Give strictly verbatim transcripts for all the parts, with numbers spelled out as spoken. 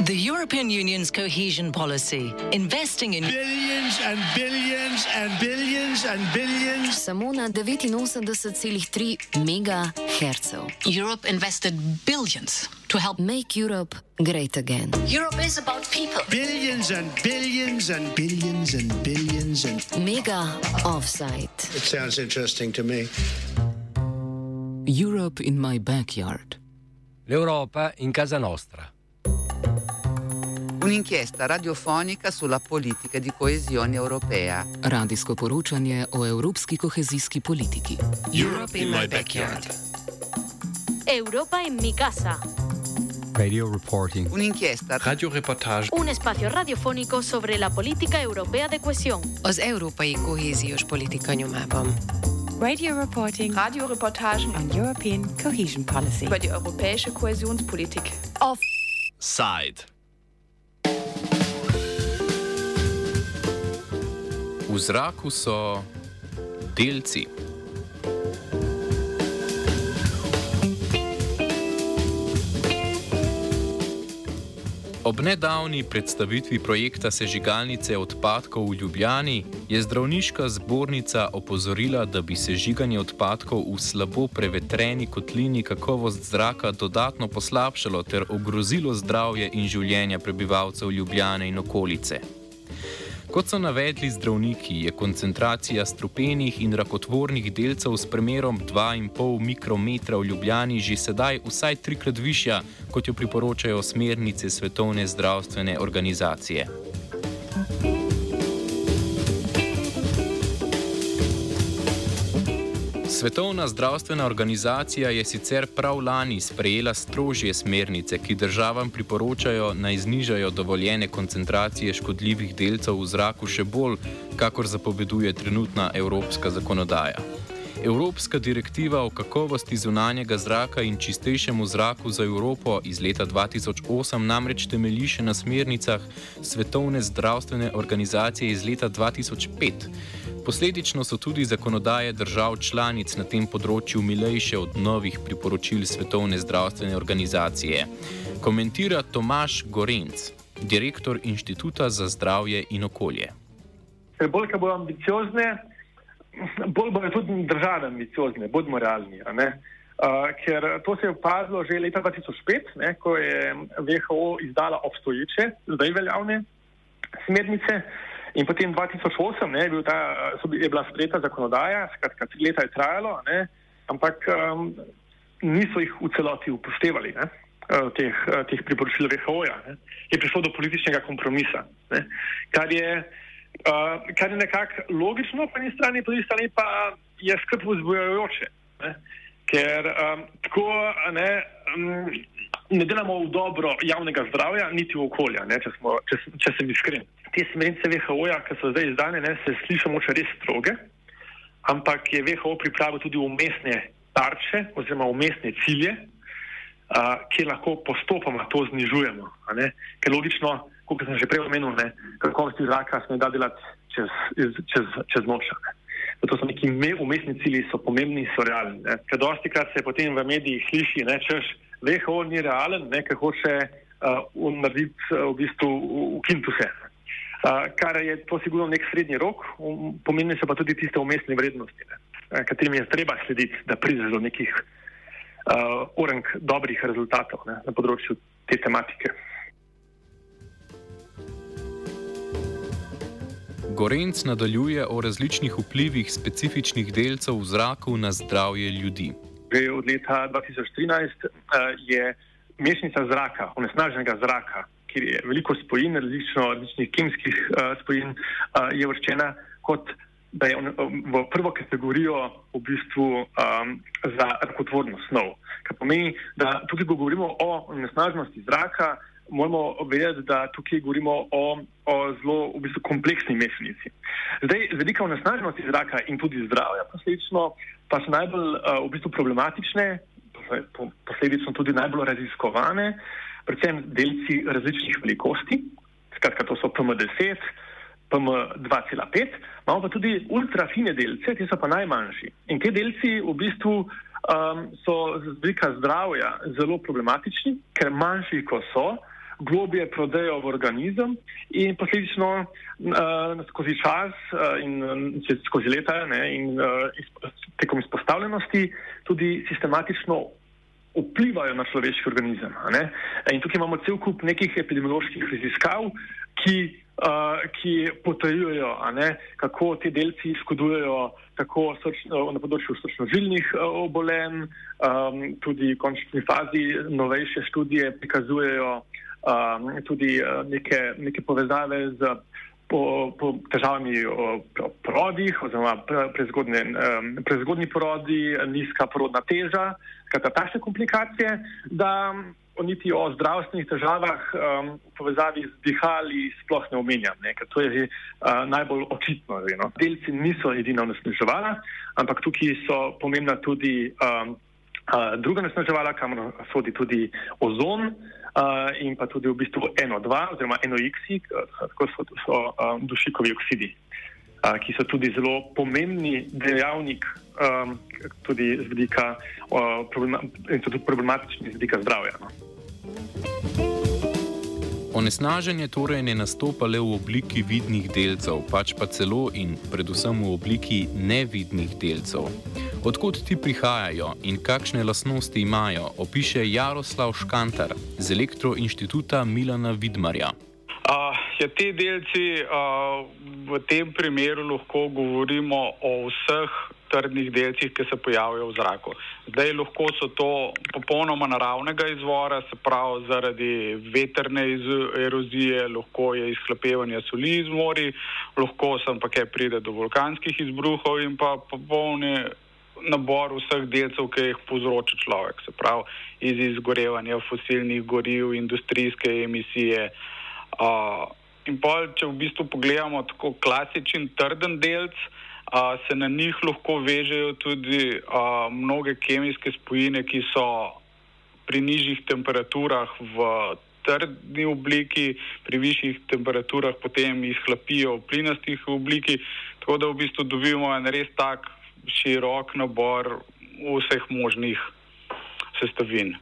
The European Union's cohesion policy, investing in billions and billions and billions and billions. Samo na devetinosemdeset celih tri megahercev. Europe invested billions to help make Europe great again. Europe is about people. Billions and billions and billions and billions and mega offside. It sounds interesting to me. Europe in my backyard. L'Europa in casa nostra. Un'inchiesta radiofonica sulla politica di coesione europea. Radijsko poročanje o evropski kohezijski politiki. Europe in my backyard. Europa en mi casa. Radio reporting. Un'inchiesta. Radioreportage. Un espacio radiofónico sobre la política europea de cohesión. Az európai kohéziós politika nyomában. Radio reporting. Radioreportagen on European cohesion policy. Über die europäische Kohäsionspolitik. Offside. V zraku so delci. Ob nedavni predstavitvi projekta sežigalnice odpadkov v Ljubljani je zdravniška zbornica opozorila, da bi sežiganje odpadkov v slabo prevetreni kotlini kakovost zraka dodatno poslabšalo ter ogrozilo zdravje in življenja prebivalcev Ljubljane in okolice. Kot so navedli zdravniki, je koncentracija strupenih in rakotvornih delcev s premerom dva in pol mikrometra v Ljubljani že sedaj vsaj trikrat višja, kot jo priporočajo smernice Svetovne zdravstvene organizacije. Svetovna zdravstvena organizacija je sicer prav lani sprejela strožje smernice, ki državam priporočajo naj znižajo dovoljene koncentracije škodljivih delcev v zraku še bolj, kakor zapoveduje trenutna evropska zakonodaja. Evropska direktiva o kakovosti zunanjega zraka in čistejšemu zraku za Evropo iz leta dva tisoč osem namreč temelji še na smernicah Svetovne zdravstvene organizacije iz leta dva tisoč pet. Posledično so tudi zakonodaje držav članic na tem področju milejše od novih priporočil Svetovne zdravstvene organizacije. Komentira Tomaž Gorenc, direktor Inštituta za zdravje in okolje. Bolj, ko bodo ambiciozne, bolj bodo tudi države ambiciozne, bodimo realni. Uh, ker to se je opazilo že leta dva tisoč pet, ne, ko je V H O izdala obstoječe, zdaj veljavne smernice. In potem dva tisoč osem ne, je, bil ta, je bila sprejeta zakonodaja, skratka tri leta je trajalo, ne, ampak um, niso jih v celoti upoštevali, ne, teh, teh priporočil V H O-ja. Ne. Je prišlo do političnega kompromisa, ne, kar je, uh, kar je nekako logično po eni strani, po drugi strani pa je skrb vzbujajoče, ne, ker um, tako ne, um, ne delamo v dobro javnega zdravja, niti v okolja, ne, če, smo, če, če sem iskren. Te smernice V H O-ja, ki so zdaj izdane, ne, se sliši moče res stroge, ampak je V H O pripravil tudi umestne tarče oziroma umestne cilje, a, kjer lahko postopoma to znižujemo. A ne? Ker logično, kot sem že prej omenil, ne, kakovosti zraka se ne da delati čez, čez, čez noč. Ne. Zato so neki umestni cilji, so pomembni in so realni. Ne. Ker dosti krat se potem v medijih sliši, ne, češ V H O ni realen, ne, ker hoče uh, narediti uh, v bistvu ukiniti vse. Uh, kar je to sigurno nek srednji rok, um, pomembne so pa tudi tiste umestne vrednosti, ne, katerim je treba slediti, da pride do nekih uh, orenk dobrih rezultatov, ne, na področju te tematike. Gorenc nadaljuje o različnih vplivih specifičnih delcev v zraku na zdravje ljudi. Že od leta dva tisoč trinajst uh, je mešanica zraka, onesnaženega zraka, kjer je veliko spojin, različno, različnih kemijskih uh, spojin, uh, je uvrščena kot, da je on, um, v prvo kategorijo v bistvu um, za rakotvorno snov. Kar pomeni, da tukaj, ko govorimo o onesnaženosti zraka, moramo vedeti, da tukaj govorimo o, o zelo v bistvu kompleksni mešanici. Zdaj, z vidika onesnaženosti zraka in tudi zdravja posledično pa so najbolj uh, v bistvu problematične, posledično tudi najbolj raziskovane, predvsem delci različnih velikosti, skratka to so P M deset, P M dva cela pet, imamo pa tudi ultrafine delce, ti so pa najmanjši. In te delci v bistvu um, so z vidika zdravja zelo problematični, ker manjši, ko so, globje prodejo v organizem in posledično uh, skozi čas uh, in uh, skozi leta ne, in uh, izpo, tekom izpostavljenosti tudi sistematično vplivajo na človeški organizem. Ne. In tukaj imamo cel kup nekih epidemioloških raziskav, ki, uh, ki potrjujejo, kako ti delci škodujejo tako srčno, na področju srčno-žilnih uh, obolenj, um, tudi v končni fazi novejše študije prikazujejo um, tudi uh, neke, neke povezave z po, po težavami o porodih oziroma prezgodni, um, prezgodni porodi, nizka porodna teža, skratka takšne komplikacije, da niti o zdravstvenih težavah um, v povezavi z dihali sploh ne omenjam, ne, ker to je že uh, najbolj očitno. No. Delci niso edina onesnaževala, ampak tukaj so pomembna tudi um, uh, druga onesnaževala, kamor sodi tudi ozon uh, in pa tudi v bistvu en o dva oziroma en o iks, tako so, so um, dušikovi oksidi, uh, ki so tudi zelo pomembni dejavnik um, tudi z vidika uh, problema, in so tudi problematični z vidika zdravja. No. Onesnaženje torej ne nastopa le v obliki vidnih delcev, pač pa celo in predvsem v obliki nevidnih delcev. Odkot ti prihajajo in kakšne lastnosti imajo, opiše Jaroslav Škantar z Elektroinštituta Milana Vidmarja. Uh, ja, te delci uh, v tem primeru lahko govorimo o vseh trdnih delcih, ki se pojavljajo v zraku. Zdaj lahko so to popolnoma naravnega izvora, se pravi zaradi veterne erozije, lahko je izhlapevanje soli iz morij, lahko sem pa kaj pride do vulkanskih izbruhov in pa popolni nabor vseh delcev, ki jih povzroča človek, se pravi iz izgorevanja fosilnih goriv, industrijske emisije. Uh, in pa, če v bistvu pogledamo tako klasičen trden delc, Uh, se na njih lahko vežejo tudi uh, mnoge kemijske spojine, ki so pri nižjih temperaturah v trdni obliki, pri višjih temperaturah potem izhlapijo v plinastih obliki, tako da v bistvu dobimo en res tak širok nabor vseh možnih sestavin.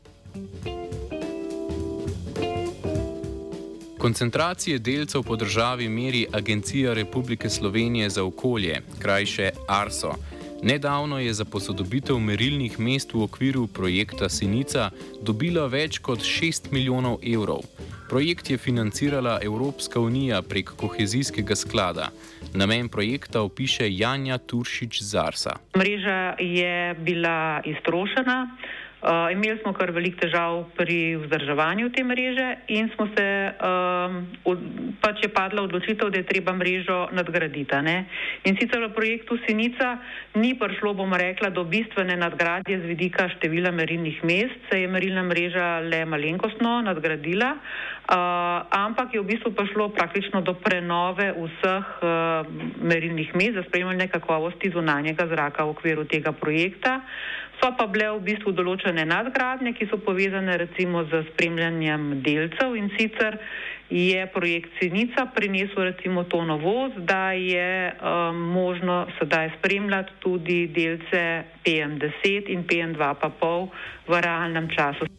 Koncentracije delcev po državi meri Agencija Republike Slovenije za okolje, krajše ARSO. Nedavno je za posodobitev merilnih mest v okviru projekta Sinica dobila več kot šest milijonov evrov. Projekt je financirala Evropska unija prek kohezijskega sklada. Namen projekta opiše Janja Turšič z ARSA. Mreža je bila iztrošena. Uh, imeli smo kar veliko težav pri vzdrževanju te mreže in smo se, um, od, pač je padla odločitev, da je treba mrežo nadgraditi. Ne? In sicer v projektu Sinica ni prišlo, bomo rekla, do bistvene nadgradnje z vidika števila merilnih mest, se je merilna mreža le malenkostno nadgradila, uh, ampak je v bistvu prišlo praktično do prenove vseh uh, merilnih mest za spremljanje kakovosti zunanjega zraka v okviru tega projekta. So pa bile v bistvu določene nadgradnje, ki so povezane recimo z spremljanjem delcev in sicer je projekt Sinica prinesel recimo to novost, da je um, možno sedaj spremljati tudi delce P M deset in P M dva pa pol v realnem času.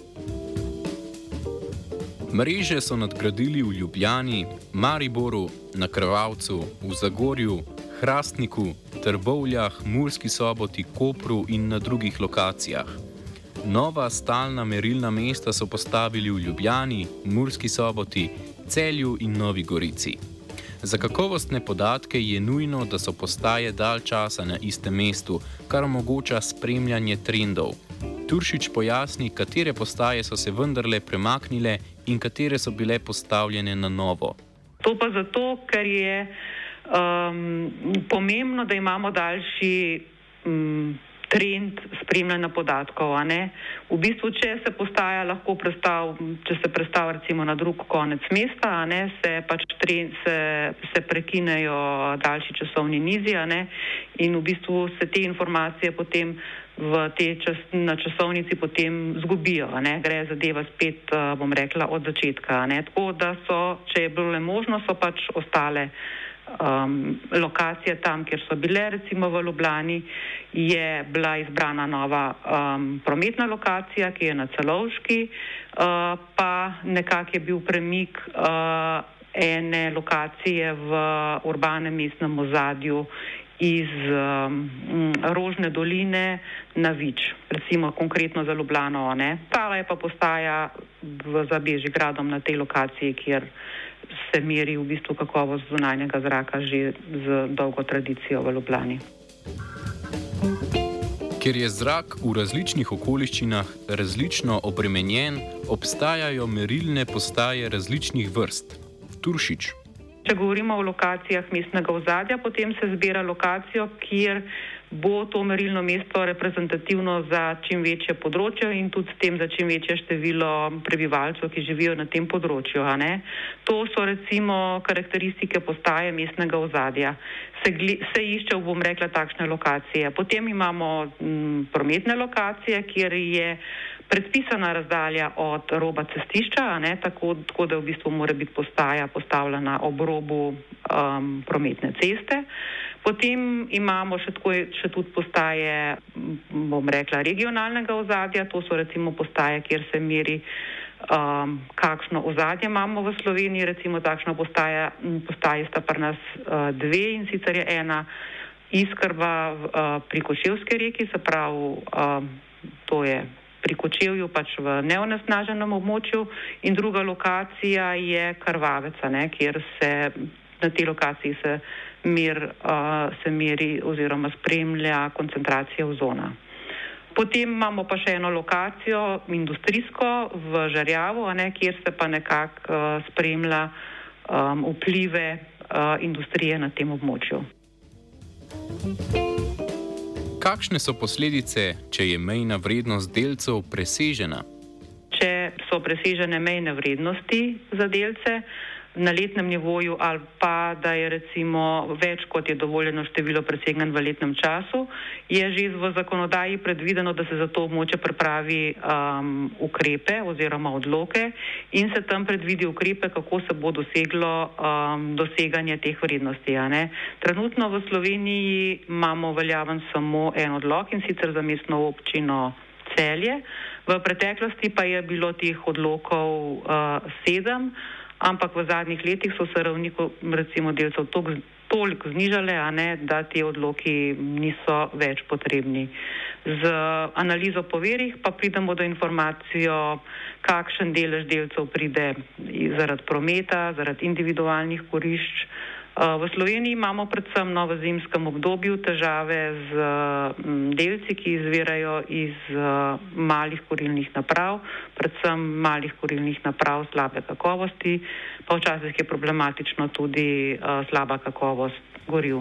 Mreže so nadgradili v Ljubljani, Mariboru, na Krvavcu, v Zagorju, Hrastniku, Trbovljah, Murski Soboti, Kopru in na drugih lokacijah. Nova stalna merilna mesta so postavili v Ljubljani, Murski Soboti, Celju in Novi Gorici. Za kakovostne podatke je nujno, da so postaje dalj časa na istem mestu, kar omogoča spremljanje trendov. Turšič pojasni, katere postaje so se vendarle premaknile in katere so bile postavljene na novo. To pa zato, ker je Um, pomembno, da imamo daljši um, trend spremljanja podatkov. A ne? V bistvu, če se postaja lahko prestav, če se prestav recimo na drug konec mesta, a ne, se pač trend, se, se prekinejo daljši časovni nizi, a ne, in v bistvu se te informacije potem v te čas, na časovnici potem zgubijo, a ne, gre zadeva spet, bom rekla, od začetka, a ne, tako da so, če je bilo le možno, so pač ostale um, lokacije tam, kjer so bile, recimo v Ljubljani, je bila izbrana nova um, prometna lokacija, ki je na Celovški, uh, pa nekako je bil premik uh, ene lokacije v urbanem mestnem ozadju iz um, Rožne doline na Vič, recimo konkretno za Ljubljano. Ne? Ta je pa postaja v, za Bežigradom na tej lokaciji, kjer se meri v bistvu kakovost zunanjega zraka že z dolgo tradicijo v Ljubljani. Ker je zrak v različnih okoliščinah različno obremenjen, obstajajo merilne postaje različnih vrst. Turšič. Če govorimo o lokacijah mestnega ozadja, potem se zbira lokacijo, kjer bo to merilno mesto reprezentativno za čim večje področje in tudi s tem za čim večje število prebivalcev, ki živijo na tem področju. A ne? To so recimo karakteristike postaje mestnega ozadja. Se, se išče, bom rekla, takšne lokacije. Potem imamo m, prometne lokacije, kjer je predpisana razdalja od roba cestišča, a ne, tako, tako da v bistvu mora biti postaja postavljena ob robu um, prometne ceste. Potem imamo še, tako, še tudi postaje, bom rekla, regionalnega ozadja, to so recimo postaje, kjer se meri, um, kakšno ozadje imamo v Sloveniji, recimo takšna postaja, postaje sta pri nas uh, dve in sicer je ena Iskrba uh, pri Kočevski reki, se pravi, um, to je pri Kočevju, pač v neonesnaženem območju, in druga lokacija je Krvaveca, ne, kjer se na tej lokaciji se, mer, uh, se meri oziroma spremlja koncentracija ozona. Potem imamo pa še eno lokacijo, industrijsko, v Žerjavu, a ne, kjer se pa nekako uh, spremlja um, vplive uh, industrije na tem območju. Kakšne so posledice, če je mejna vrednost delcev presežena? Če so presežene mejne vrednosti za delce na letnem nivoju ali pa da je recimo več kot je dovoljeno število presegnen v letnem času, je že v zakonodaji predvideno, da se za to območje pripravi um, ukrepe oziroma odloke in se tam predvidi ukrepe, kako se bo doseglo um, doseganje teh vrednosti. A ne? Trenutno v Sloveniji imamo veljaven samo en odlok, in sicer za mestno občino Celje. V preteklosti pa je bilo teh odlokov uh, sedem, ampak v zadnjih letih so se ravni recimo delcev toliko znižale, a ne, da ti odloki niso več potrebni. Z analizo po verih pa pridemo do informacijo, kakšen delež delcev pride zaradi prometa, zaradi individualnih kurišč. V Sloveniji imamo predvsem no, v zimskem obdobju težave z delci, ki izvirajo iz malih kurilnih naprav, predvsem malih kurilnih naprav slabe kakovosti, pa včasih je problematično tudi slaba kakovost goriv.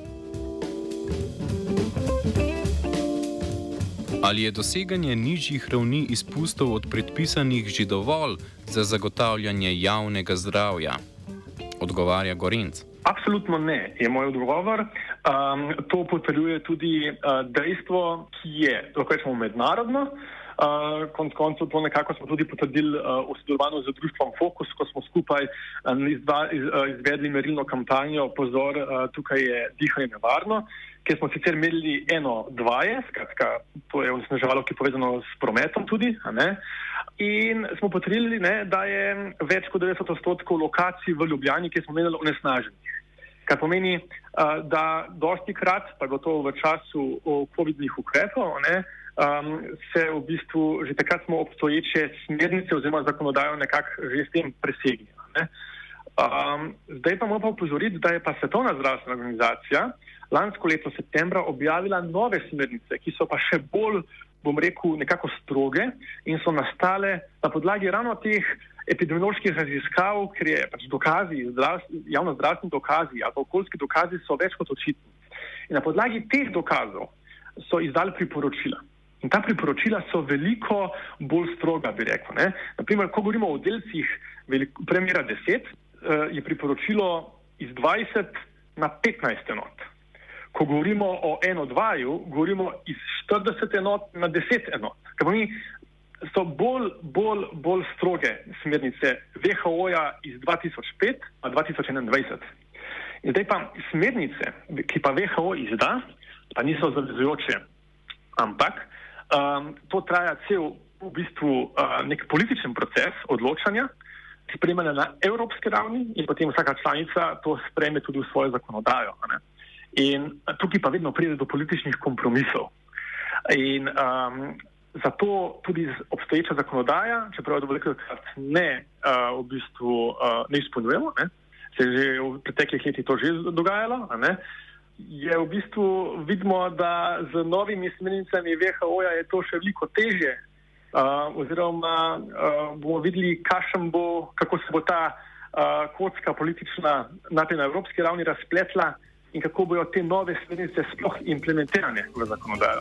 Ali je doseganje nižjih ravni izpustov od predpisanih že dovolj za zagotavljanje javnega zdravja? Odgovarja Gorenc. Absolutno ne, je moj odgovor. Um, to potrjuje tudi uh, dejstvo, ki je, lahko rečemo, mednarodno. Uh, konc koncev to nekako smo tudi potrdili uh, v sodelovanju z društvom Fokus, ko smo skupaj um, izva, iz, uh, izvedli merilno kampanjo Pozor, uh, tukaj je dihanje nevarno, kjer smo sicer merili eno dvaje, skratka, to je onesnaževalo, ki je povezano s prometom tudi, a ne? In smo potrdili, ne, da je več kot devetdeset odstotkov lokacij v Ljubljani, ki smo menili onesnaženih. Kar pomeni, uh, da dosti krat, pa gotovo v času covidnih ukrepov, ne, um, se v bistvu že takrat smo obstoječe smernice oziroma zakonodajo nekako že s tem presegli. Ne. Um, zdaj pa moramo upozoriti, da je pa Svetovna zdravstvena organizacija lansko leto septembra objavila nove smernice, ki so pa še bolj, bom rekel, nekako stroge in so nastale na podlagi ravno teh epidemioloških raziskav, ker je pač dokazi, javno-zdravstveni dokazi ali okoljski dokazi so več kot očitni. In na podlagi teh dokazov so izdali priporočila. In ta priporočila so veliko bolj stroga, bi rekel. Ne? Naprimer, ko govorimo o delcih premjera deset, je priporočilo iz dvajset na petnajst enot. Ko govorimo o eno dvaju, govorimo iz štirideset enot na deset enot. Kar pomeni, so bolj, bolj, bolj stroge smernice V H O-ja iz dva tisoč pet na dva tisoč enaindvajset. In zdaj pa smernice, ki pa V H O izda, pa niso zavezujoče, ampak um, to traja cel v bistvu uh, nek političen proces odločanja, sprejemanja na evropski ravni in potem vsaka članica to sprejme tudi v svojo zakonodajo. Ne? In tukaj pa vedno pride do političnih kompromisov. In um, zato tudi obstoječa zakonodaja, čeprav je velikokrat ne uh, v bistvu uh, ne izpolnjujemo, ne? Se je že v preteklih letih to že dogajalo, ne? Je v bistvu vidimo, da z novimi smernicami V H O-ja je to še veliko težje, uh, oziroma uh, bomo videli, kakšen bo, kako se bo ta uh, kocka politična najprej na evropski ravni razpletla in kako bojo te nove smernice sploh implementirane v zakonodajo.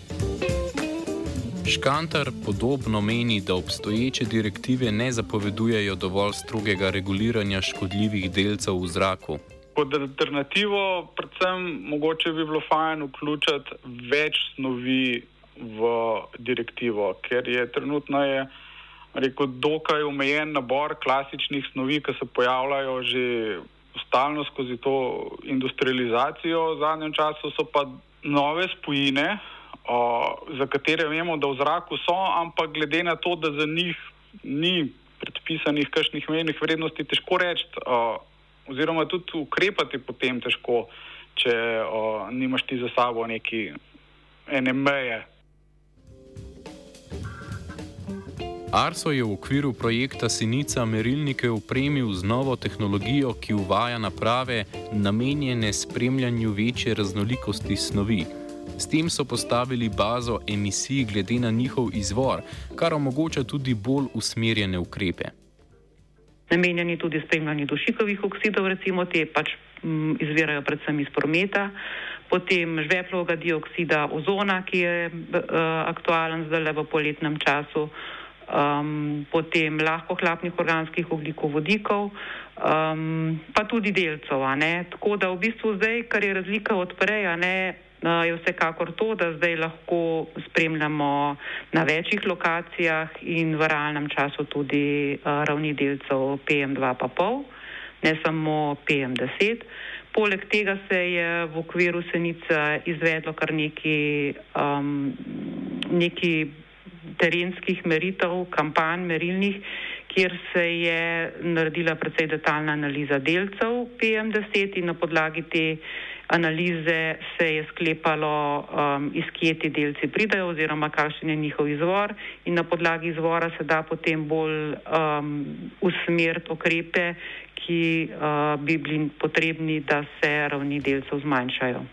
Škantar podobno meni, da obstoječe direktive ne zapovedujejo dovolj strogega reguliranja škodljivih delcev v zraku. Kot alternativo, predvsem mogoče bi bilo fajn vključiti več snovi v direktivo, ker je trenutno je, rekel, dokaj omejen nabor klasičnih snovi, ki se pojavljajo že stalno skozi to industrializacijo. V zadnjem času so pa nove spojine, o, za katere vemo, da v zraku so, ampak glede na to, da za njih ni predpisanih kakšnih mejnih vrednosti, težko reči, o, oziroma tudi ukrepati potem težko, če o, nimaš ti za sabo neki ene meje. Arso je v okviru projekta Sinica merilnike opremil z novo tehnologijo, ki uvaja naprave, namenjene spremljanju večje raznolikosti snovi. S tem so postavili bazo emisij glede na njihov izvor, kar omogoča tudi bolj usmerjene ukrepe. Namenjeni tudi spremljanju dušikovih oksidov, recimo te pač m, izvirajo predvsem iz prometa, potem žveplovega dioksida, ozona, ki je uh, aktualen zdaj v poletnem času, um, potem lahko hlapnih organskih ogljikovodikov, um, pa tudi delcev. A ne? Tako da v bistvu zdaj, kar je razlika od prej, a ne, je vsekakor to, da zdaj lahko spremljamo na večjih lokacijah in v realnem času tudi uh, ravni delcev P M dva pa pol, ne samo P M deset. Poleg tega se je v okviru Senice izvedlo kar neki, um, neki terenskih meritev, kampanj merilnih, kjer se je naredila precej detaljna analiza delcev P M deset in na podlagi te analize se je sklepalo, um, iz kje ti delci pridajo oziroma kakšen je njihov izvor in na podlagi izvora se da potem bolj um, usmeriti ukrepe, ki uh, bi bili potrebni, da se ravni delcev zmanjšajo.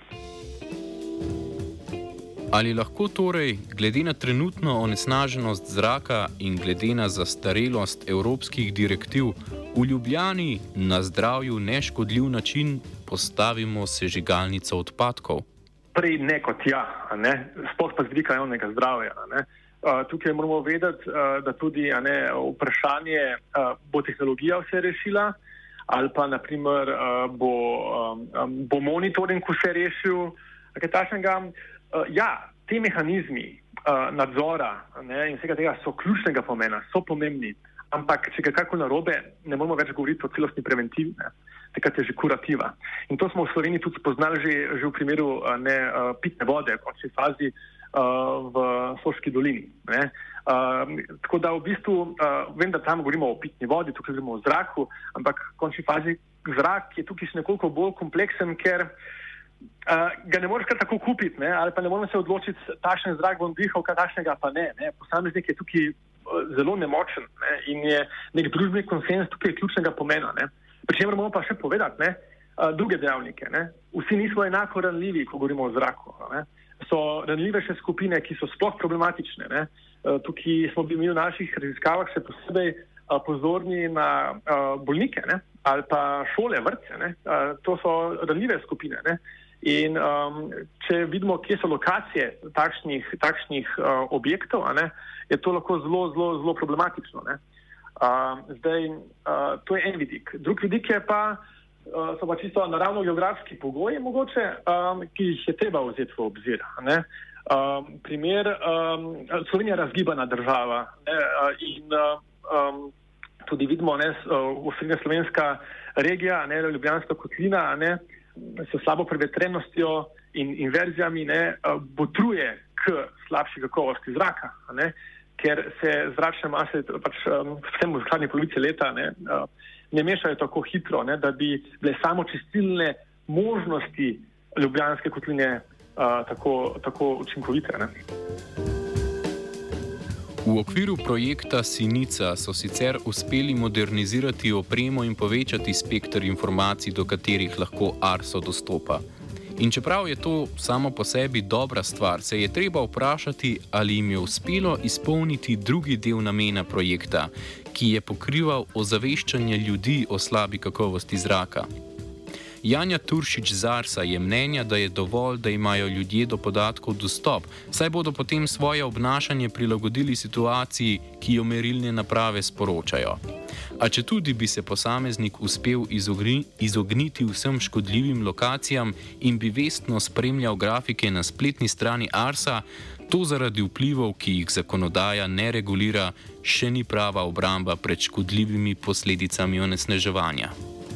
Ali lahko torej, glede na trenutno onesnaženost zraka in glede na zastarelost evropskih direktiv, v Ljubljani na zdravju neškodljiv način postavimo sežigalnico odpadkov? Prej ne kot ja, ne? Sploh pa z vidika javnega zdravja. Ne? Uh, tukaj moramo vedeti, uh, da tudi a ne, vprašanje, uh, bo tehnologija vse rešila, ali pa naprimer uh, bo, um, bo monitoring vse rešil, kaj takšnega. Uh, ja, te mehanizmi uh, nadzora, ne, in vsega tega so ključnega pomena, so pomembni, ampak če ga kako narobe, ne moramo več govoriti o celostni preventivi, ne, takrat je že kurativa. In to smo v Sloveniji tudi spoznali že, že v primeru uh, ne, uh, pitne vode, v končni fazi uh, v Soški dolini. Ne. Uh, tako da v bistvu, uh, vem, da tam govorimo o pitni vodi, tukaj govorimo o zraku, ampak v končni fazi zrak je tukaj še nekoliko bolj kompleksen, ker Uh, ga ne moreš kar tako kupiti, ne? Ali pa ne moramo se odločiti, takšen zrak bom dihal, kaj takšnega pa ne. ne? Posameznik je tukaj uh, zelo nemočen, ne? In je nek družbeni konsens tukaj ključnega pomena. Ne? Pri čemer moramo pa še povedati, ne? Uh, druge dejavnike. Ne? Vsi nismo enako ranljivi, ko govorimo o zraku. Ne? So ranljive še skupine, ki so sploh problematične. Ne? Uh, tukaj smo bili v naših raziskavah še posebej uh, pozorni na uh, bolnike, ne? Ali pa šole, vrtce. Ne? Uh, to so ranljive skupine. Ne? In um, če vidimo, kje so lokacije takšnih, takšnih uh, objektov, a ne, je to lahko zelo, zelo, zelo problematično. Ne. Uh, zdaj, uh, to je en vidik. Drug vidik je pa, uh, so pa čisto naravno-geografski pogoji mogoče, um, ki jih je treba vzeti v obzir. Ne. Um, primer, um, Slovenija je razgibana država, ne, uh, in uh, um, tudi vidimo, ne, osrednja slovenska regija, ne, Ljubljanska kotlina, ne, s slabo prevetrenostjo in inverzijami ne, botruje k slabši kakovosti zraka, ne, ker se zračne mase pač vsem v zadnji polovici leta ne, ne mešajo tako hitro, ne, da bi bile samo čistilne možnosti Ljubljanske kotline uh, tako, tako učinkovite. Ne. V okviru projekta Sinica so sicer uspeli modernizirati opremo in povečati spekter informacij, do katerih lahko Arso dostopa. In čeprav je to samo po sebi dobra stvar, se je treba vprašati, ali jim je uspelo izpolniti drugi del namena projekta, ki je pokrival ozaveščanje ljudi o slabi kakovosti zraka. Janja Turšič z Arsa je mnenja, da je dovolj, da imajo ljudje do podatkov dostop, saj bodo potem svoje obnašanje prilagodili situaciji, ki jo merilne naprave sporočajo. A četudi bi se posameznik uspel izogni, izogniti vsem škodljivim lokacijam in bi vestno spremljal grafike na spletni strani Arsa, to zaradi vplivov, ki jih zakonodaja ne regulira, še ni prava obramba pred škodljivimi posledicami onesnaževanja.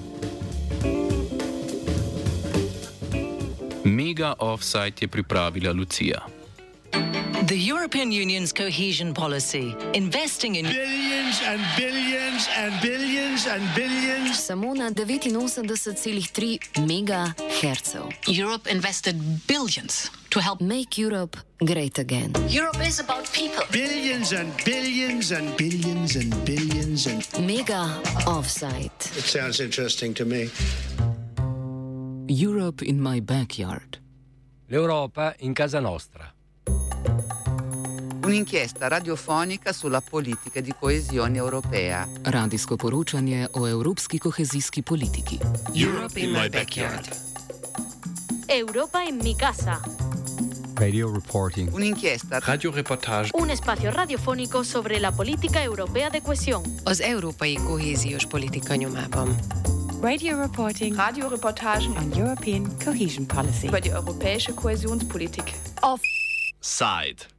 Mega Offside je pripravila Lucija. The European Union's cohesion policy, investing in billions and billions and billions and billions. Samo na devetinosemdeset celih tri megahercev. Europe invested billions to help make Europe great again. Europe is about people. Billions and billions and billions and billions and Mega Offside. It sounds interesting to me. Europe in my backyard. L'Europa in casa nostra. Un'inchiesta radiofonica sulla politica di coesione europea. Radijsko poročanje o evropski kohezijski politiki. Europe in my backyard. Europa en mi casa. Radio reporting. Un'inchiesta. Radioreportage. Un espacio radiofónico sobre la política europea de cohesión. Az európai kohéziós politika nyomában. Radio reporting. Radioreportagen on European cohesion policy. Über die europäische Kohäsionspolitik. Offside.